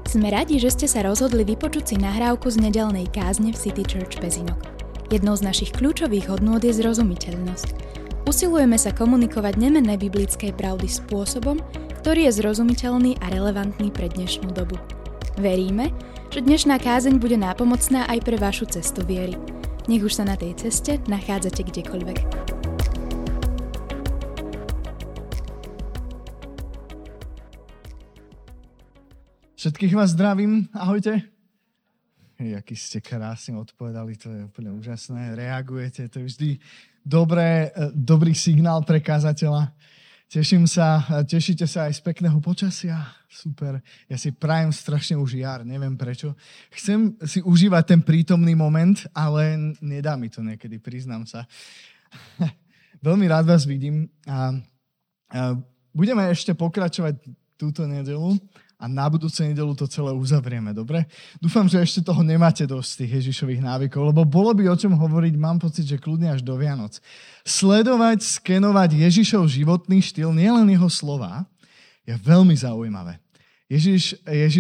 Sme radi, že ste sa rozhodli vypočuť si nahrávku z nedeľnej kázne v City Church Pezinok. Jednou z našich kľúčových hodnôt je zrozumiteľnosť. Usilujeme sa komunikovať nemenné biblické pravdy spôsobom, ktorý je zrozumiteľný a relevantný pre dnešnú dobu. Veríme, že dnešná kázeň bude nápomocná aj pre vašu cestu viery. Nech už sa na tej ceste nachádzate kdekoľvek. Všetkých vás zdravím, ahojte. Jaký ste krásne odpovedali, to je úplne úžasné. Reagujete, to je vždy dobrý signál pre kázateľa. Teším sa, tešíte sa aj z pekného počasia. Super, ja si prajem strašne už jar, neviem prečo. Chcem si užívať ten prítomný moment, ale nedá mi to niekedy, priznám sa. Veľmi rád vás vidím a budeme ešte pokračovať túto nedeľu. A na budúcu nedeľu to celé uzavrieme, dobre? Dúfam, že ešte toho nemáte dosť tých Ježišových návykov, lebo bolo by o čom hovoriť, mám pocit, že kľudne až do Vianoc. Sledovať, skenovať Ježišov životný štýl, nielen jeho slova, je veľmi zaujímavé. Ježiš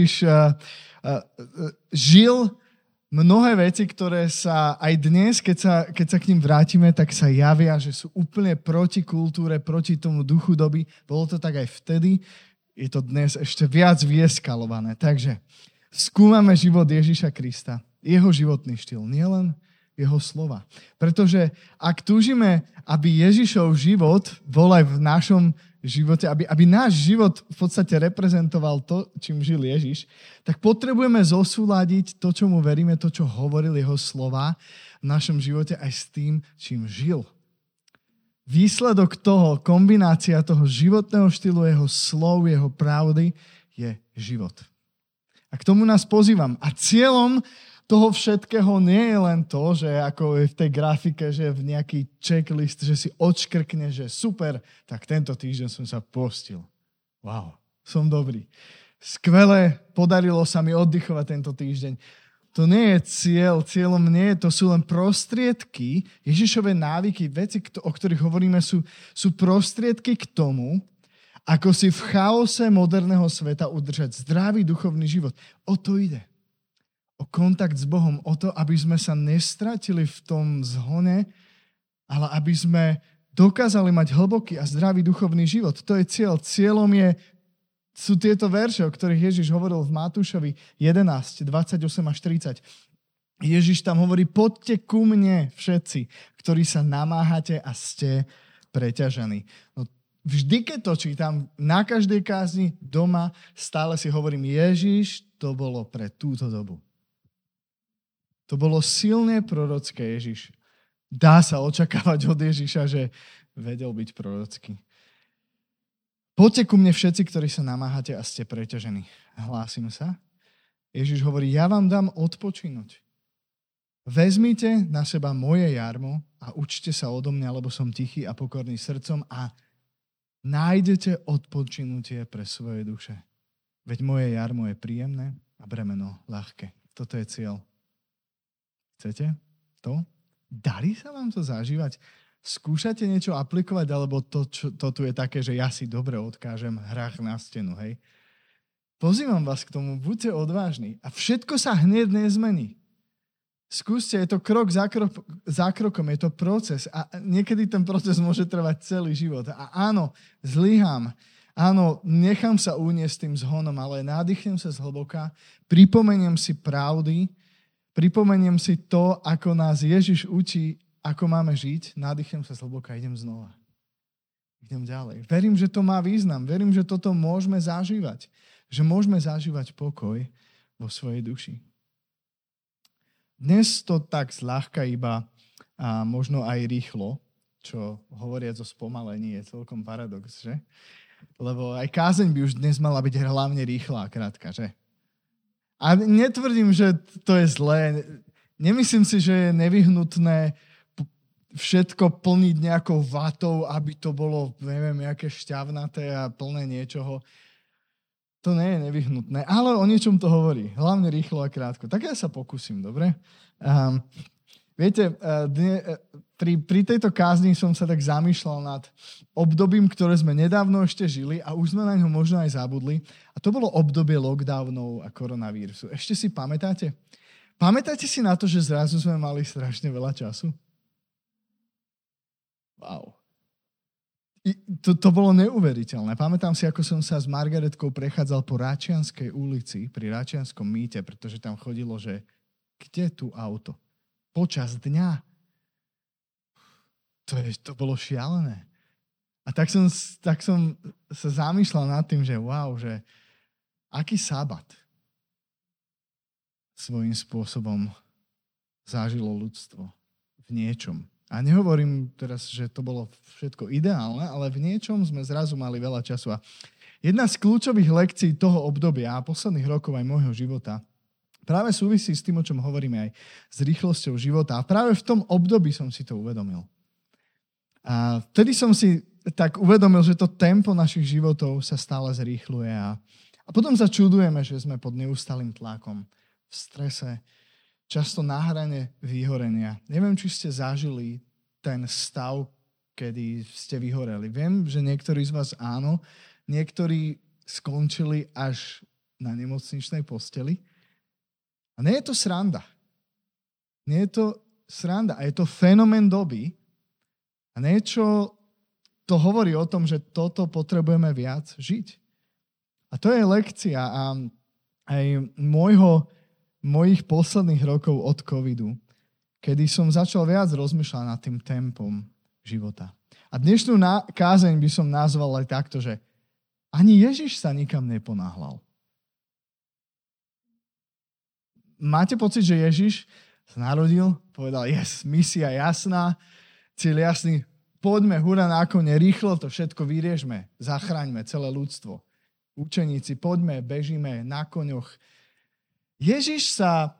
žil mnohé veci, ktoré sa aj dnes, keď sa k ním vrátime, tak sa javia, že sú úplne proti kultúre, proti tomu duchu doby. Bolo to tak aj vtedy. Je to dnes ešte viac vyeskalované. Takže skúmame život Ježiša Krista, jeho životný štýl, nielen jeho slova. Pretože ak túžime, aby Ježišov život bol aj v našom živote, aby náš život v podstate reprezentoval to, čím žil Ježiš, tak potrebujeme zosúladiť to, čomu veríme, to, čo hovoril jeho slova v našom živote aj s tým, čím žil. Výsledok toho, kombinácia toho životného štýlu, jeho slov, jeho pravdy je život. A k tomu nás pozývam. A cieľom toho všetkého nie je len to, že ako je v tej grafike, že v nejaký checklist, že si odškrkne, že super, tak tento týždeň som sa postil. Wow, som dobrý. Skvelé, podarilo sa mi oddychovať tento týždeň. To nie je cieľom nie je, to sú len prostriedky, Ježišové návyky, veci, o ktorých hovoríme, sú prostriedky k tomu, ako si v chaose moderného sveta udržať zdravý duchovný život. O to ide. O kontakt s Bohom, o to, aby sme sa nestratili v tom zhone, ale aby sme dokázali mať hlboký a zdravý duchovný život. To je cieľ. Cieľom sú tieto verše, o ktorých Ježiš hovoril v Matúšovi 11, 28 až 30. Ježiš tam hovorí, poďte ku mne všetci, ktorí sa namáhate a ste preťažení. No, vždy, keď to čítam, na každej kázni doma stále si hovorím, Ježiš, to bolo pre túto dobu. To bolo silne prorocké, Ježiš. Dá sa očakávať od Ježiša, že vedel byť prorocký. Poďte ku mne všetci, ktorí sa namáhate a ste preťažení. Hlásim sa. Ježiš hovorí, ja vám dám odpočinúť. Vezmite na seba moje jarmo a učte sa odo mňa, lebo som tichý a pokorný srdcom a nájdete odpočinutie pre svoje duše. Veď moje jarmo je príjemné a bremeno ľahké. Toto je cieľ. Chcete to? Darí sa vám to zažívať? Skúšate niečo aplikovať, alebo to tu je také, že ja si dobre odkážem hrách na stenu, hej? Pozývam vás k tomu, buďte odvážni a všetko sa hneď nezmení. Skúste, je to krok za krokom, je to proces a niekedy ten proces môže trvať celý život. A áno, zlyhám, áno, nechám sa uniesť tým zhonom, ale nádychnem sa zhlboka, pripomeniem si pravdy, pripomeniem si to, ako nás Ježiš učí, ako máme žiť, nádychnem sa zhlboka, idem znova. Idem ďalej. Verím, že to má význam. Verím, že toto môžeme zažívať. Že môžeme zažívať pokoj vo svojej duši. Dnes to tak zľahka iba a možno aj rýchlo, čo hovoriac o spomalení je celkom paradox, že? Lebo aj kázeň by už dnes mala byť hlavne rýchla a krátka, že? A netvrdím, že to je zlé. Nemyslím si, že je nevyhnutné všetko plniť nejakou vatou, aby to bolo, neviem, nejaké šťavnaté a plné niečoho. To nie je nevyhnutné, ale o niečom to hovorí. Hlavne rýchlo a krátko. Tak ja sa pokúsim, dobre? Viete, pri tejto kázni som sa tak zamýšľal nad obdobím, ktoré sme nedávno ešte žili a už sme na ňo možno aj zabudli. A to bolo obdobie lockdownov a koronavírusu. Ešte si pamätáte? Pamätáte si na to, že zrazu sme mali strašne veľa času? Wow. To bolo neuveriteľné. Pamätám si, ako som sa s Margaretkou prechádzal po Račianskej ulici, pri Račianskom mýte, pretože tam chodilo, že kde tu auto? Počas dňa. To bolo šialené. A tak som sa zamýšľal nad tým, že wow, že aký sabat svojím spôsobom zažilo ľudstvo v niečom. A nehovorím teraz, že to bolo všetko ideálne, ale v niečom sme zrazu mali veľa času. A jedna z kľúčových lekcií toho obdobia a posledných rokov aj môjho života práve súvisí s tým, o čom hovoríme aj s rýchlosťou života. A práve v tom období som si to uvedomil. A vtedy som si tak uvedomil, že to tempo našich životov sa stále zrýchluje. A potom sa čudujeme, že sme pod neustálým tlakom, v strese, často na hrane vyhorenia. Neviem, či ste zažili ten stav, kedy ste vyhoreli. Viem, že niektorí z vás áno, niektorí skončili až na nemocničnej posteli. A nie je to sranda. Nie je to sranda. A je to fenomén doby. A niečo to hovorí o tom, že toto potrebujeme viac žiť. A to je lekcia aj mojich posledných rokov od covidu, kedy som začal viac rozmýšľať nad tým tempom života. A dnešnú kázeň by som nazval aj takto, že ani Ježiš sa nikam neponáhľal. Máte pocit, že Ježiš sa narodil, povedal, misia jasná, cieľ jasný, poďme, hurá na kone, rýchlo to všetko vyriežme, zachraňme celé ľudstvo. Učeníci, poďme, bežíme na koňoch. Ježiš sa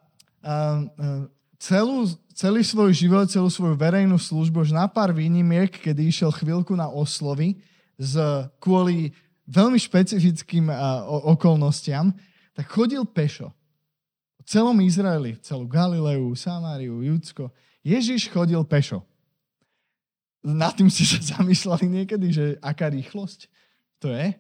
celý svoj život, celú svoju verejnú službu, už na pár výnimiek, kedy išiel chvíľku na oslovy kvôli veľmi špecifickým okolnostiam, tak chodil pešo. Po celom Izraeli, celú Galileu, Samáriu, Judsko. Ježiš chodil pešo. Nad tým ste sa zamýšľali niekedy, že aká rýchlosť to je?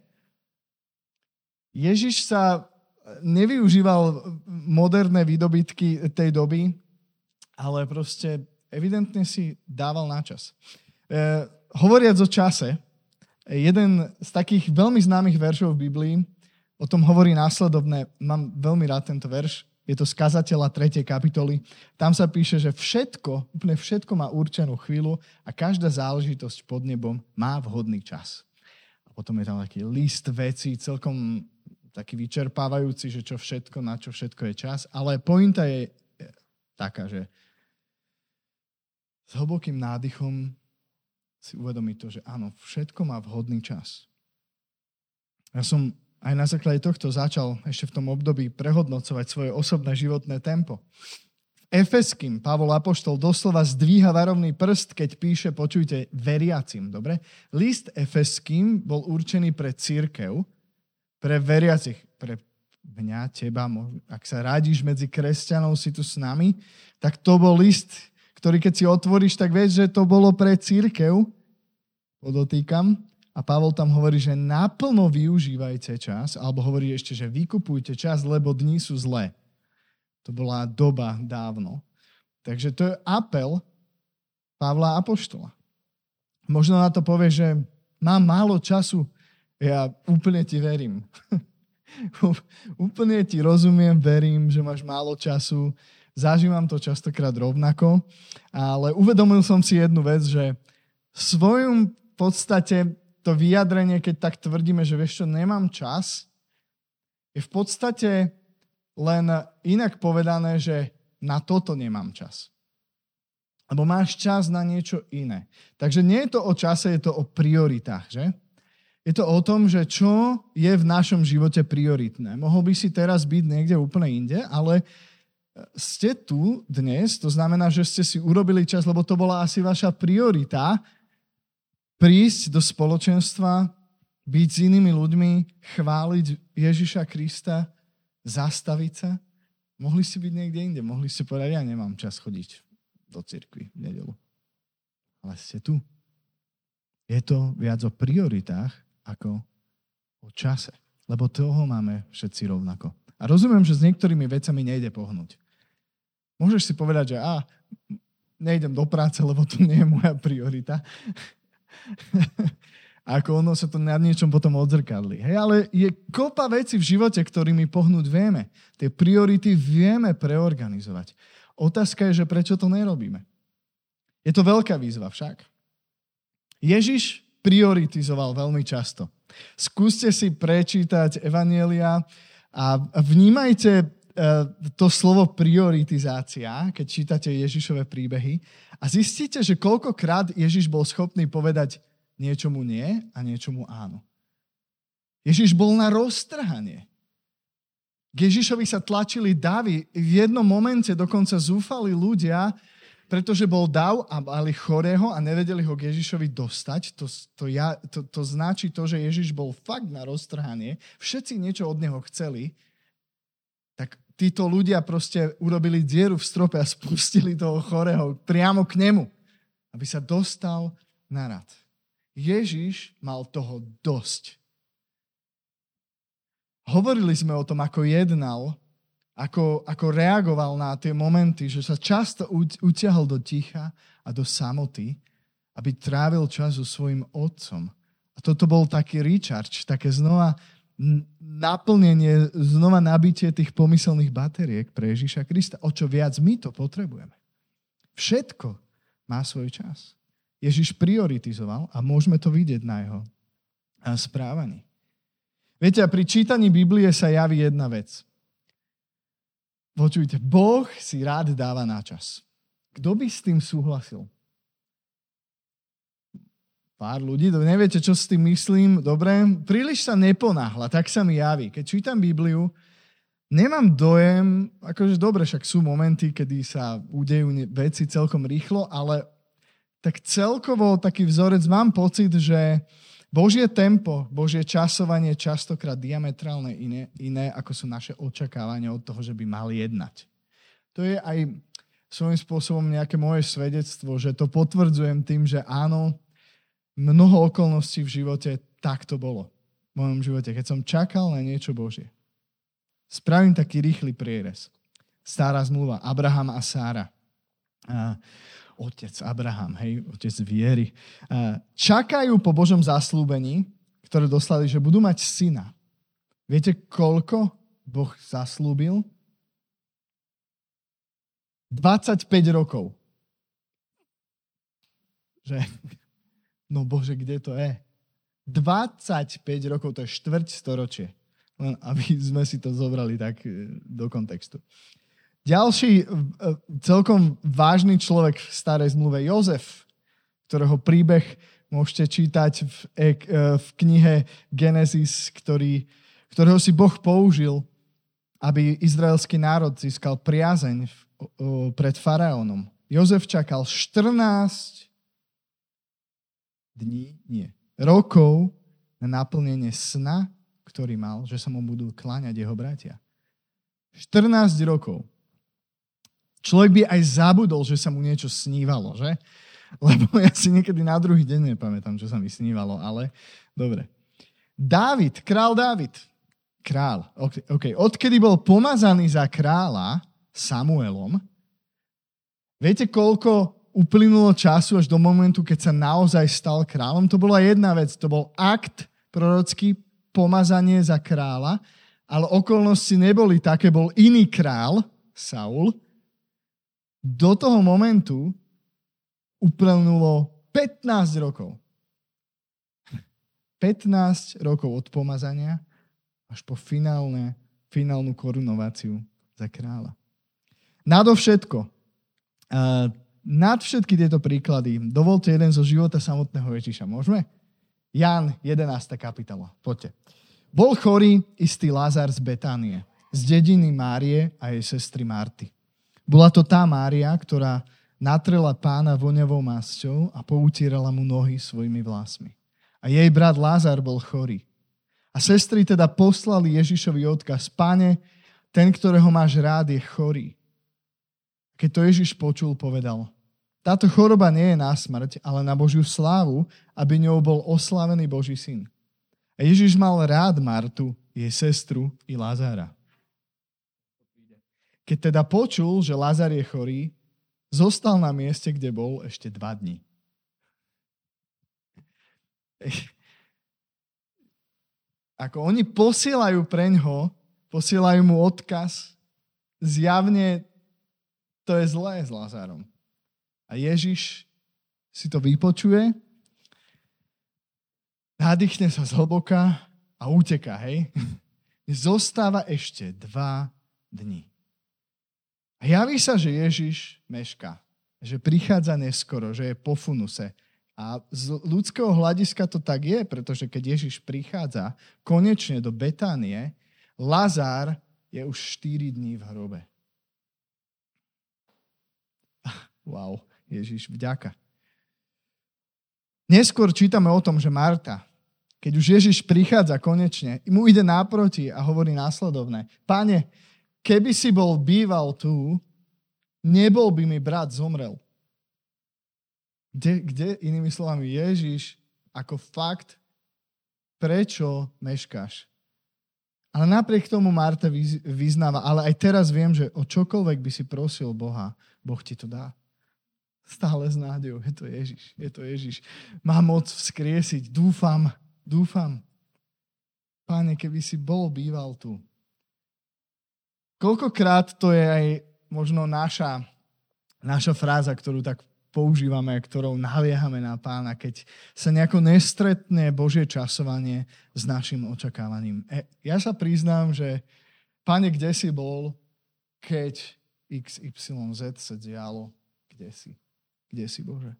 Ježiš sa nevyužíval moderné výdobytky tej doby, ale proste evidentne si dával na čas. Hovoriac o čase, jeden z takých veľmi známych veršov v Biblii o tom hovorí následovné. Mám veľmi rád tento verš. Je to z Kazateľa 3. kapitoly. Tam sa píše, že úplne všetko má určenú chvíľu a každá záležitosť pod nebom má vhodný čas. A potom je tam taký list vecí, celkom taký vyčerpávajúci, že na čo všetko je čas. Ale pointa je taká, že s hlbokým nádychom si uvedomí to, že áno, všetko má vhodný čas. Ja som aj na základe tohto začal ešte v tom období prehodnocovať svoje osobné životné tempo. V Efeským Pavol apoštol doslova zdvíha varovný prst, keď píše, počujte, veriacim, dobre? List Efeským bol určený pre cirkev, pre veriacich, pre mňa, teba, ak sa radíš medzi kresťanov, si tu s nami, tak to bol list, ktorý keď si otvoríš, tak vieš, že to bolo pre cirkev, podotýkam. A Pavol tam hovorí, že naplno využívajte čas, alebo hovorí ešte, že vykupujte čas, lebo dni sú zlé. To bola doba dávno. Takže to je apel Pavla apoštola. Možno na to povie, že mám málo času, ja úplne ti verím. Úplne ti rozumiem, verím, že máš málo času, zažívam to častokrát rovnako, ale uvedomil som si jednu vec, že v svojom podstate to vyjadrenie, keď tak tvrdíme, že vieš čo, nemám čas, je v podstate len inak povedané, že na toto nemám čas. Lebo máš čas na niečo iné. Takže nie je to o čase, je to o prioritách, že? Je to o tom, že čo je v našom živote prioritné. Mohol by si teraz byť niekde úplne inde, ale ste tu dnes, to znamená, že ste si urobili čas, lebo to bola asi vaša priorita, prísť do spoločenstva, byť s inými ľuďmi, chváliť Ježiša Krista, zastaviť sa. Mohli ste byť niekde inde, mohli ste povedať, ja nemám čas chodiť do cirkvi v nedeľu. Ale ste tu. Je to viac o prioritách ako o čase. Lebo toho máme všetci rovnako. A rozumiem, že s niektorými vecami nejde pohnúť. Môžeš si povedať, že nejdem do práce, lebo to nie je moja priorita. Ako ono sa to na niečom potom odzrkadlí. Hej, ale je kopa vecí v živote, ktorými pohnúť vieme. Tie priority vieme preorganizovať. Otázka je, že prečo to nerobíme. Je to veľká výzva však. Ježiš prioritizoval veľmi často. Skúste si prečítať Evanjelia a vnímajte to slovo prioritizácia, keď čítate Ježišove príbehy a zistíte, že koľkokrát Ježiš bol schopný povedať niečomu nie a niečomu áno. Ježiš bol na roztrhanie. K Ježišovi sa tlačili davy. V jednom momente dokonca zúfali ľudia, pretože bol dav a mali chorého a nevedeli ho k Ježišovi dostať. To značí to, že Ježiš bol fakt na roztrhanie. Všetci niečo od neho chceli. Tak títo ľudia proste urobili dieru v strope a spustili toho chorého priamo k nemu, aby sa dostal na rad. Ježiš mal toho dosť. Hovorili sme o tom, ako jednal, ako reagoval na tie momenty, že sa často utiahol do ticha a do samoty, aby trávil čas so svojím otcom. A toto bol taký recharge, také znova naplnenie, znova nabitie tých pomyselných batériek pre Ježiša Krista. O čo viac my to potrebujeme. Všetko má svoj čas. Ježiš prioritizoval a môžeme to vidieť na jeho správaní. Viete, a pri čítaní Biblie sa javí jedna vec. Počujte, Boh si rád dáva na čas. Kto by s tým súhlasil? Pár ľudí, neviete, čo s tým myslím, dobre? Príliš sa neponáhla, tak sa mi javí. Keď čítam Bibliu, nemám dojem, akože dobre, však sú momenty, kedy sa udejú veci celkom rýchlo, ale tak celkovo taký vzorec mám pocit, že Božie tempo, Božie časovanie je častokrát diametrálne iné, ako sú naše očakávania od toho, že by mal jednať. To je aj svojím spôsobom nejaké moje svedectvo, že to potvrdzujem tým, že áno, mnoho okolností v živote tak to bolo. V mojom živote, keď som čakal na niečo Božie. Spravím taký rýchly prierez. Stará zmluva, Abraham a Sára. Otec Abraham, hej, otec viery. Čakajú po Božom zasľúbení, ktoré doslali, že budú mať syna. Viete, koľko Boh zaslúbil? 25 rokov. Že, no Bože, kde to je? 25 rokov, to je štvrťstoročie. Len aby sme si to zobrali tak do kontextu. Ďalší celkom vážny človek v starej zmluve, Jozef, ktorého príbeh môžete čítať v knihe Genesis, ktorého si Boh použil, aby izraelský národ získal priazeň pred faraónom. Jozef čakal 14 rokov na naplnenie sna, ktorý mal, že sa mu budú kláňať jeho bratia. 14 rokov. Človek by aj zabudol, že sa mu niečo snívalo, že? Lebo ja si niekedy na druhý deň nepamätám, čo sa mi snívalo, ale dobre. Král Dávid. Okay. Odkedy bol pomazaný za kráľa Samuelom, viete, koľko uplynulo času až do momentu, keď sa naozaj stal kráľom? To bola jedna vec, to bol akt prorocký, pomazanie za kráľa, ale okolnosti neboli také, bol iný král, Saul. Do toho momentu uplynulo 15 rokov. 15 rokov od pomazania až po finálnu korunováciu za kráľa. Nadovšetko, nad všetky tieto príklady, dovolte jeden zo života samotného Ježiša. Môžeme? Ján, 11. kapitola. Poďte. Bol chorý istý Lazar z Betánie, z dediny Márie a jej sestry Marty. Bola to tá Mária, ktorá natrela Pána voňavou masťou a poutierala mu nohy svojimi vlasmi. A jej brat Lázar bol chorý. A sestry teda poslali Ježišovi odkaz: Pane, ten, ktorého máš rád, je chorý. Keď to Ježiš počul, povedal: Táto choroba nie je na smrť, ale na Božiu slávu, aby ňou bol oslávený Boží syn. A Ježiš mal rád Martu, jej sestru i Lázára. Keď teda počul, že Lázar je chorý, zostal na mieste, kde bol ešte 2 dni. Ako oni posielajú preňho, posielajú mu odkaz, zjavne to je zlé s Lázarom. A Ježiš si to vypočuje, nadýchne sa zhlboka a uteká, hej? Zostáva ešte 2 dni. A javí sa, že Ježiš mešká, že prichádza neskoro, že je po funuse. A z ľudského hľadiska to tak je, pretože keď Ježiš prichádza konečne do Betánie, Lazár je už 4 dní v hrobe. Wow, Ježiš, vďaka. Neskôr čítame o tom, že Marta, keď už Ježiš prichádza konečne, mu ide náproti a hovorí následovné. Pane, keby si bol býval tu, nebol by mi brat zomrel. Kde inými slovami, Ježiš ako fakt, prečo meškáš? Ale napriek tomu Marta vyznáva, ale aj teraz viem, že o čokoľvek by si prosil Boha, Boh ti to dá. Stále s nádejou, je to Ježiš. Má moc vzkriesiť, dúfam. Páne, keby si bol býval tu. Koľkokrát to je aj možno naša fráza, ktorú tak používame, ktorou naliehame na Pána, keď sa nejako nestretne Božie časovanie s našim očakávaním. Ja sa priznám, že Pane, kde si bol, keď XYZ sa dialo, kde si? Kde si, Bože?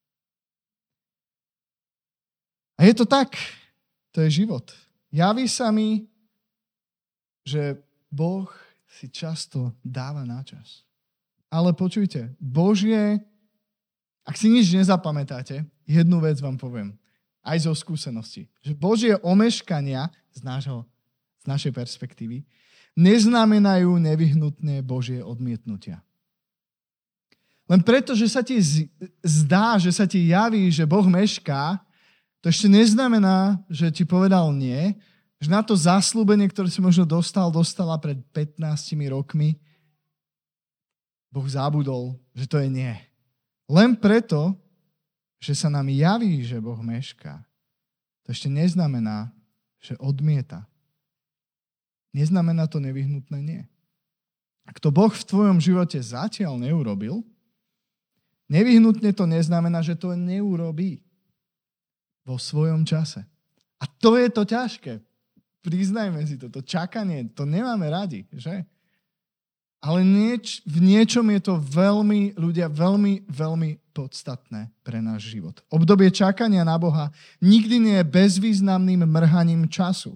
A je to tak. To je život. Javí sa mi, že Boh si často dáva na čas. Ale počujte, Božie, ak si nič nezapamätáte, jednu vec vám poviem, aj zo skúsenosti, že Božie omeškania z našej perspektívy neznamenajú nevyhnutné Božie odmietnutia. Len preto, že sa ti zdá, že sa ti javí, že Boh mešká, to ešte neznamená, že ti povedal nie, že na to zasľúbenie, ktoré si možno dostala pred 15 rokmi, Boh zabudol, že to je nie. Len preto, že sa nám javí, že Boh mešká, to ešte neznamená, že odmieta. Neznamená to nevyhnutné nie. Ak to Boh v tvojom živote zatiaľ neurobil, nevyhnutne to neznamená, že to neurobí vo svojom čase. A to je to ťažké. Priznajme si to. To čakanie, to nemáme radi, že? Ale v niečom je to veľmi, ľudia, veľmi, veľmi podstatné pre náš život. Obdobie čakania na Boha nikdy nie je bezvýznamným mrhaním času.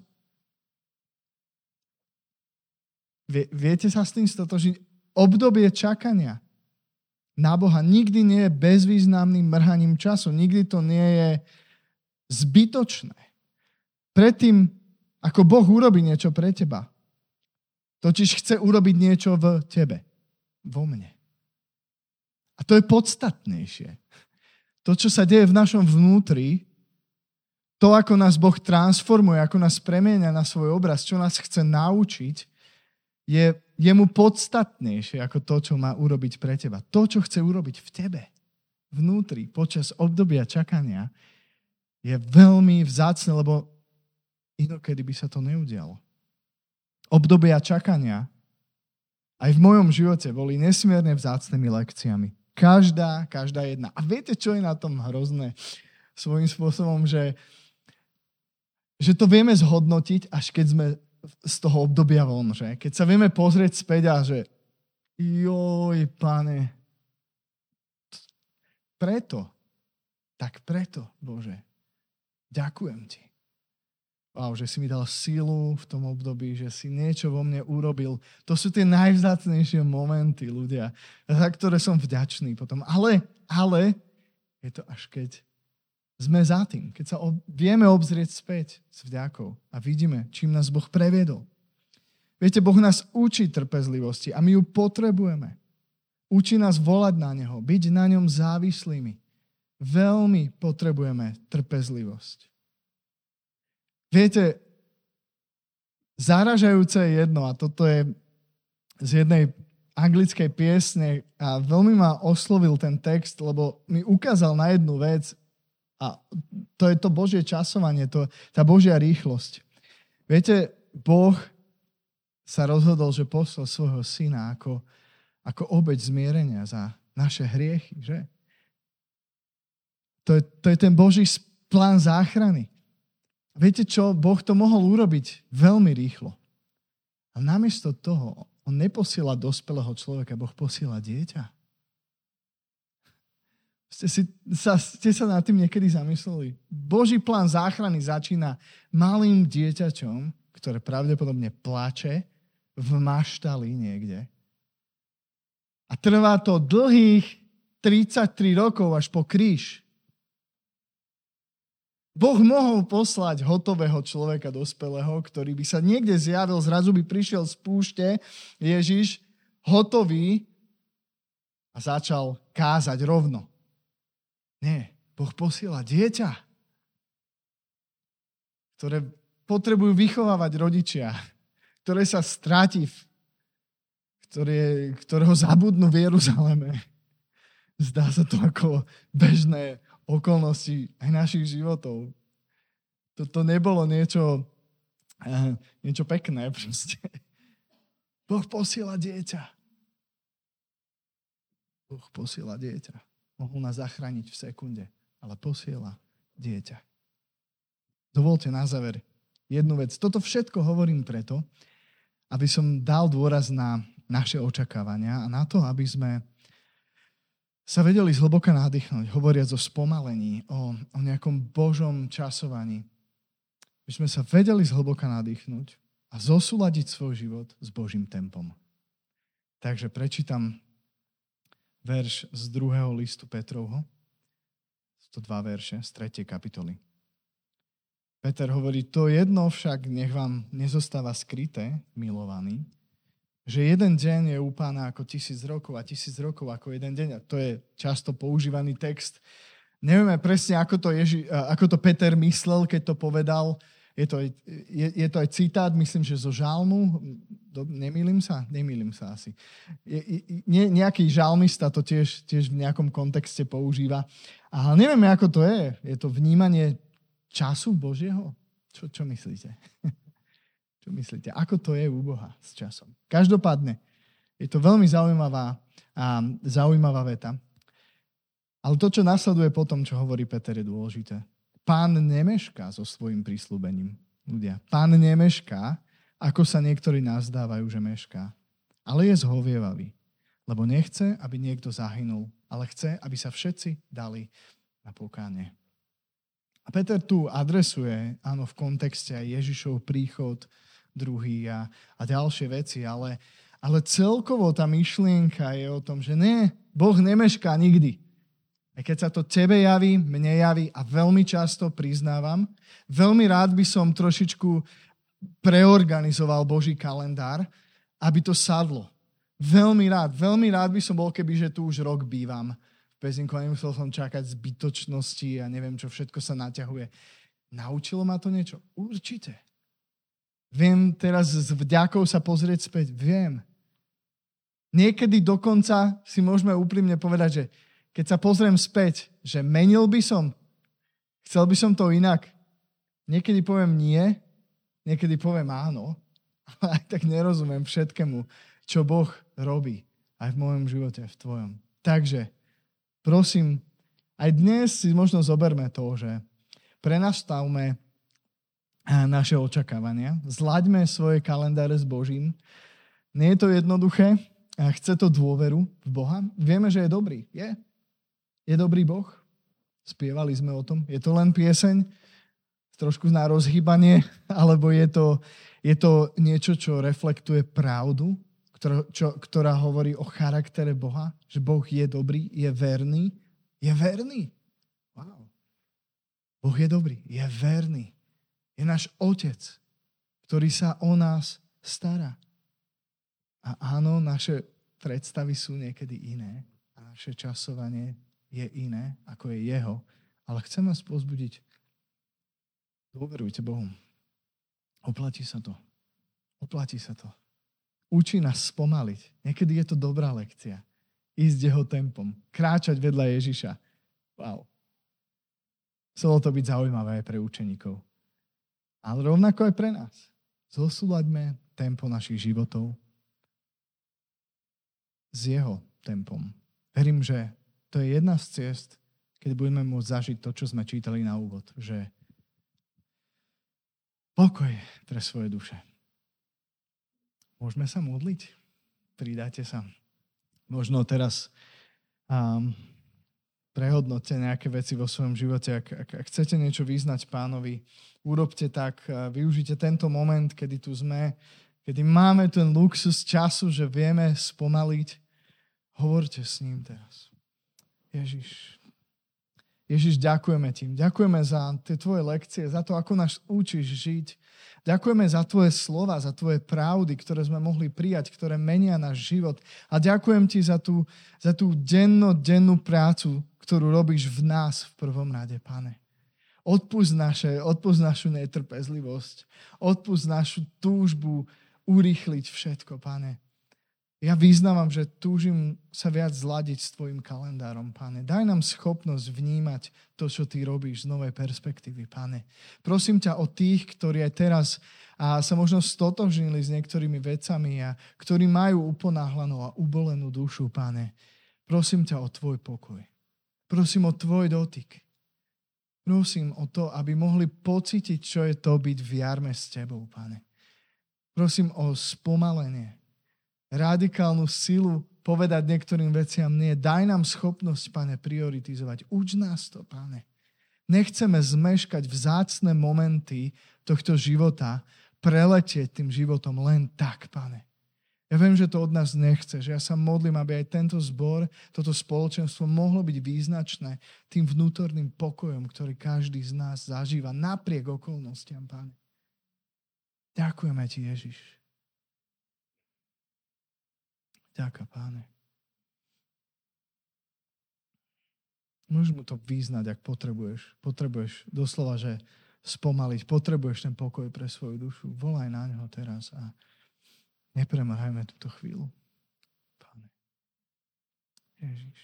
Viete sa s tým stotožniť? Obdobie čakania na Boha nikdy nie je bezvýznamným mrhaním času. Nikdy to nie je zbytočné. Predtým, ako Boh urobí niečo pre teba, totiž chce urobiť niečo v tebe, vo mne. A to je podstatnejšie. To, čo sa deje v našom vnútri, to, ako nás Boh transformuje, ako nás premieňa na svoj obraz, čo nás chce naučiť, je mu podstatnejšie ako to, čo má urobiť pre teba. To, čo chce urobiť v tebe, vnútri, počas obdobia čakania, je veľmi vzácne, lebo inokedy by sa to neudialo. Obdobia čakania aj v mojom živote boli nesmierne vzácnymi lekciami. Každá jedna. A viete, čo je na tom hrozné? Svojím spôsobom, že to vieme zhodnotiť, až keď sme z toho obdobia von, že? Keď sa vieme pozrieť späť a že joj, Pane, preto, Bože, ďakujem Ti. Wow, že si mi dal sílu v tom období, že si niečo vo mne urobil. To sú tie najvzácnejšie momenty, ľudia, za ktoré som vďačný potom. Ale je to až keď sme za tým, keď sa vieme obzrieť späť s vďakou a vidíme, čím nás Boh previedol. Viete, Boh nás učí trpezlivosti a my ju potrebujeme. Učí nás volať na neho, byť na ňom závislými. Veľmi potrebujeme trpezlivosť. Viete, zaražajúce je jedno, a toto je z jednej anglickej piesne a veľmi ma oslovil ten text, lebo mi ukázal na jednu vec a to je to Božie časovanie, tá Božia rýchlosť. Viete, Boh sa rozhodol, že poslal svojho syna ako obeť zmierenia za naše hriechy, že? To je ten Boží plán záchrany. Viete čo? Boh to mohol urobiť veľmi rýchlo. A namiesto toho on neposiela dospelého človeka, Boh posiela dieťa. Ste sa nad tým niekedy zamysleli? Boží plán záchrany začína malým dieťaťom, ktoré pravdepodobne plače v maštali niekde. A trvá to dlhých 33 rokov až po kríž. Boh mohol poslať hotového človeka dospelého, ktorý by sa niekde zjavil, zrazu by prišiel z púšte Ježiš, hotový a začal kázať rovno. Nie, Boh posiela dieťa, ktoré potrebujú vychovávať rodičia, ktoré sa stratí, ktorého zabudnú v Jeruzaleme. Zdá sa to ako bežné okolnosti aj našich životov. To nebolo niečo pekné proste. Boh posiela dieťa. Boh posiela dieťa. Mohol nás zachrániť v sekunde, ale posiela dieťa. Dovolte na záver jednu vec. Toto všetko hovorím preto, aby som dal dôraz na naše očakávania a na to, aby sme sa vedeli zhlboka nadýchnuť, hovoriac o spomalení, o nejakom Božom časovaní. My sme sa vedeli zhlboka nadýchnuť a zosúladiť svoj život s Božím tempom. Takže prečítam verš z 2. listu Petrovho. Sú to 2 verše z 3. kapitoly. Peter hovorí, to jedno však nech vám nezostáva skryté, milovaní, že jeden deň je u Pána ako 1000 rokov a 1000 rokov ako jeden deň. A to je často používaný text. Nevieme presne, ako to Peter myslel, keď to povedal. Je to aj citát, myslím, že zo žalmu. Nemýlim sa? Nemýlim sa asi. Nejaký žalmista to tiež v nejakom kontexte používa. Ale nevieme, ako to je. Je to vnímanie času Božieho? Čo myslíte? Čo myslíte? Ako to je u Boha s časom? Každopádne, je to veľmi zaujímavá veta. Ale to, čo nasleduje potom, čo hovorí Peter, je dôležité. Pán nemešká so svojím prísľubením. Ľudia, Pán nemešká, ako sa niektorí nazdávajú, že mešká. Ale je zhovievavý, lebo nechce, aby niekto zahynul, ale chce, aby sa všetci dali na pokánie. A Peter tu adresuje, áno, v kontexte aj Ježišov príchod, druhý a ďalšie veci, ale celkovo tá myšlienka je o tom, že nie, Boh nemešká nikdy. A keď sa to tebe javí, mne javí a veľmi často priznávam, veľmi rád by som trošičku preorganizoval Boží kalendár, aby to sadlo. Veľmi rád by som bol, kebyže tu už rok bývam. V Pezinku nemusel som čakať zbytočnosti a neviem, čo všetko sa naťahuje. Naučilo ma to niečo? Určite. Viem teraz s vďakou sa pozrieť späť. Viem. Niekedy dokonca si môžeme úprimne povedať, že keď sa pozriem späť, že menil by som, chcel by som to inak. Niekedy poviem nie, niekedy poviem áno, ale aj tak nerozumiem všetkému, čo Boh robí aj v mojom živote, v tvojom. Takže, prosím, aj dnes si možno zoberme to, že prenastavme naše očakávania. Zlaďme svoje kalendáre s Božím. Nie je to jednoduché. Chce to dôveru v Boha. Vieme, že je dobrý. Je dobrý Boh. Spievali sme o tom. Je to len pieseň, trošku na rozhýbanie, alebo je to niečo, čo reflektuje pravdu, ktorá hovorí o charaktere Boha, že Boh je dobrý, je verný. Je verný. Wow. Boh je dobrý, je verný. Je náš Otec, ktorý sa o nás stará. A áno, naše predstavy sú niekedy iné a naše časovanie je iné, ako je jeho. Ale chcem vás povzbudiť. Dôverujte Bohu. Oplatí sa to. Oplatí sa to. Učí nás spomaliť. Niekedy je to dobrá lekcia. Ísť jeho tempom. Kráčať vedľa Ježiša. Wow. Chcelo to byť zaujímavé aj pre učeníkov. Ale rovnako aj pre nás. Zosúlaďme tempo našich životov s jeho tempom. Verím, že to je jedna z ciest, keď budeme môcť zažiť to, čo sme čítali na úvod. Že pokoj pre svoje duše. Môžeme sa modliť? Pridáte sa. Možno teraz prehodnoťte nejaké veci vo svojom živote. Ak chcete niečo vyznať Pánovi, urobte tak. Využite tento moment, kedy tu sme, kedy máme ten luxus času, že vieme spomaliť. Hovorte s ním teraz. Ježiš, ďakujeme ti. Ďakujeme za tie tvoje lekcie, za to, ako nás učíš žiť. Ďakujeme za tvoje slova, za tvoje pravdy, ktoré sme mohli prijať, ktoré menia náš život. A ďakujem ti za tú dennodennú prácu, ktorú robíš v nás v prvom rade, Pane. Odpusť našu netrpezlivosť. Odpusť našu túžbu urýchliť všetko, Pane. Ja vyznávam, že túžim sa viac zladiť s tvojim kalendárom, Pane. Daj nám schopnosť vnímať to, čo ty robíš z novej perspektívy, Pane. Prosím ťa o tých, ktorí aj teraz sa možno stotožnili s niektorými vecami a ktorí majú uponáhlanú a ubolenú dušu, Pane. Prosím ťa o tvoj pokoj. Prosím o tvoj dotyk. Prosím o to, aby mohli pocítiť, čo je to byť v jarme s tebou, Pane. Prosím o spomalenie, radikálnu silu povedať niektorým veciam nie. Daj nám schopnosť, Pane, prioritizovať. Uč nás to, Pane. Nechceme zmeškať vzácne momenty tohto života, preletieť tým životom len tak, Pane. Ja viem, že to od nás nechceš. Ja sa modlím, aby aj tento zbor, toto spoločenstvo mohlo byť význačné tým vnútorným pokojom, ktorý každý z nás zažíva napriek okolnostiam, Pane. Ďakujeme ti, Ježiš. Ďakujem, Páne. Môžeš mu to vyznať, ak potrebuješ. Potrebuješ doslova, že spomaliť. Potrebuješ ten pokoj pre svoju dušu. Volaj na ňo teraz a nepremrhajme túto chvíľu. Páne. Ježiš.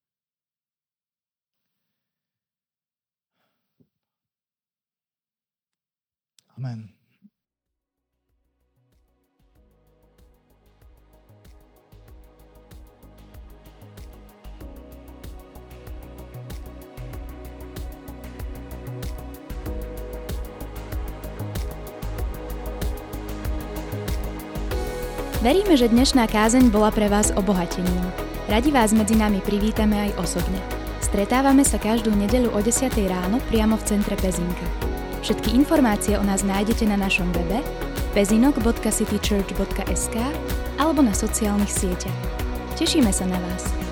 Amen. Veríme, že dnešná kázeň bola pre vás obohatením. Radi vás medzi nami privítame aj osobne. Stretávame sa každú nedeľu o 10 ráno priamo v centre Pezinka. Všetky informácie o nás nájdete na našom webe pezinok.citychurch.sk alebo na sociálnych sieťach. Tešíme sa na vás.